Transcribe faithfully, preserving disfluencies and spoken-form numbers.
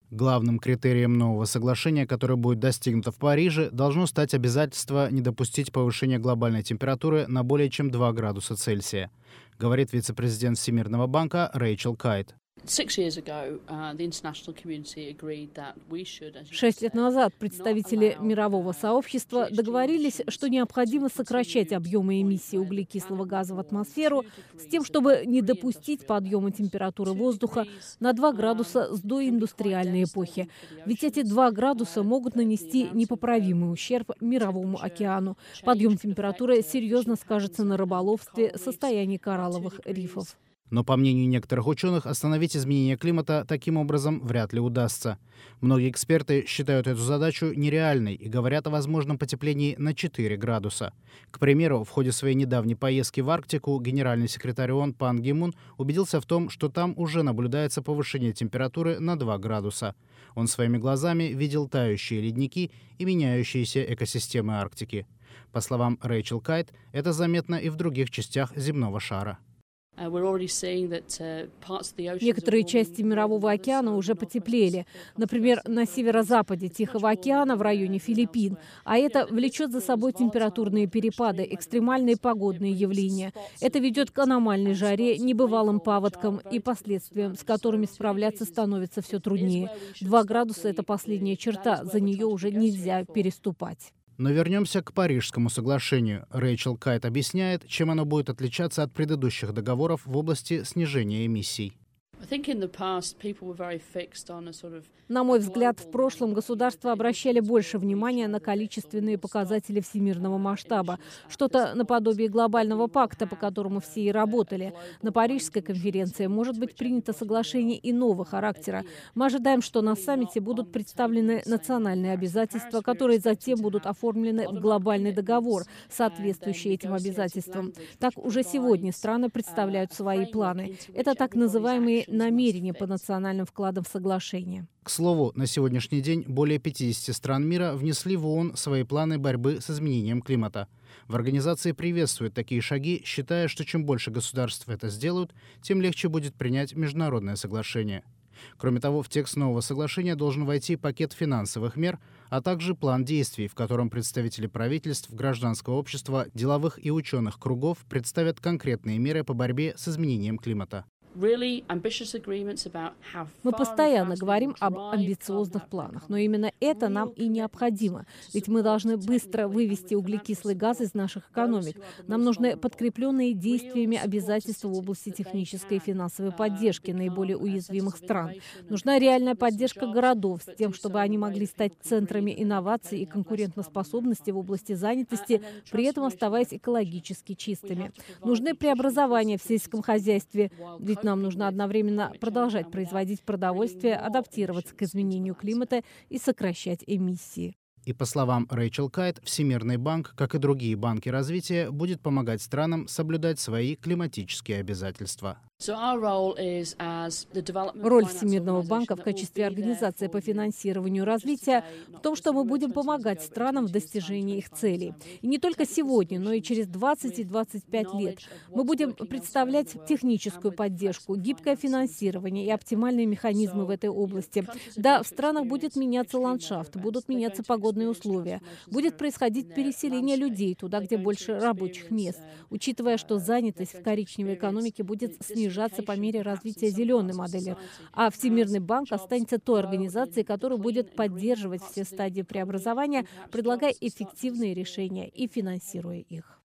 Главным критерием нового соглашения, которое будет достигнуто в Париже, должно стать обязательство не допустить повышения глобальной температуры на более чем два градуса Цельсия, говорит вице-президент Всемирного банка Рэйчел Кайт. Шесть лет назад представители мирового сообщества договорились, что необходимо сокращать объемы эмиссии углекислого газа в атмосферу с тем, чтобы не допустить подъема температуры воздуха на два градуса с доиндустриальной эпохи. Ведь эти два градуса могут нанести непоправимый ущерб Мировому океану. Подъем температуры серьезно скажется на рыболовстве, состоянии коралловых рифов. Но, по мнению некоторых ученых, остановить изменение климата таким образом вряд ли удастся. Многие эксперты считают эту задачу нереальной и говорят о возможном потеплении на четыре градуса. К примеру, в ходе своей недавней поездки в Арктику генеральный секретарь ООН Пан Ги Мун убедился в том, что там уже наблюдается повышение температуры на два градуса. Он своими глазами видел тающие ледники и меняющиеся экосистемы Арктики. По словам Рэйчел Кайт, это заметно и в других частях земного шара. Некоторые части Мирового океана уже потеплели. Например, на северо-западе Тихого океана в районе Филиппин. А это влечет за собой температурные перепады, экстремальные погодные явления. Это ведет к аномальной жаре, небывалым паводкам и последствиям, с которыми справляться становится все труднее. Два градуса – это последняя черта, за нее уже нельзя переступать. Но вернемся к Парижскому соглашению. Рэйчел Кайт объясняет, чем оно будет отличаться от предыдущих договоров в области снижения эмиссий. На мой взгляд, в прошлом государства обращали больше внимания на количественные показатели всемирного масштаба. Что-то наподобие глобального пакта, по которому все и работали. На Парижской конференции может быть принято соглашение иного характера. Мы ожидаем, что на саммите будут представлены национальные обязательства, которые затем будут оформлены в глобальный договор, соответствующий этим обязательствам. Так уже сегодня страны представляют свои планы. Это так называемые намерения по национальным вкладам в соглашение. К слову, на сегодняшний день более пятидесяти стран мира внесли в ООН свои планы борьбы с изменением климата. В организации приветствуют такие шаги, считая, что чем больше государств это сделают, тем легче будет принять международное соглашение. Кроме того, в текст нового соглашения должен войти пакет финансовых мер, а также план действий, в котором представители правительств, гражданского общества, деловых и ученых кругов представят конкретные меры по борьбе с изменением климата. Мы постоянно говорим об амбициозных планах, но именно это нам и необходимо. Ведь мы должны быстро вывести углекислый газ из наших экономик. Нам нужны подкрепленные действиями обязательства в области технической и финансовой поддержки наиболее уязвимых стран. Нужна реальная поддержка городов с тем, чтобы они могли стать центрами инноваций и конкурентоспособности в области занятости, при этом оставаясь экологически чистыми. Нужны преобразования в сельском хозяйстве, ведь нам нужно одновременно продолжать производить продовольствие, адаптироваться к изменению климата и сокращать эмиссии. И по словам Рэйчел Кайт, Всемирный банк, как и другие банки развития, будет помогать странам соблюдать свои климатические обязательства. Роль Всемирного банка в качестве организации по финансированию развития в том, что мы будем помогать странам в достижении их целей. И не только сегодня, но и через двадцать и двадцать пять лет. Мы будем представлять техническую поддержку, гибкое финансирование и оптимальные механизмы в этой области. Да, в странах будет меняться ландшафт, будут меняться погодные условия, будет происходить переселение людей туда, где больше рабочих мест, учитывая, что занятость в коричневой экономике будет снижаться по мере развития зеленой модели. А Всемирный банк останется той организацией, которая будет поддерживать все стадии преобразования, предлагая эффективные решения и финансируя их.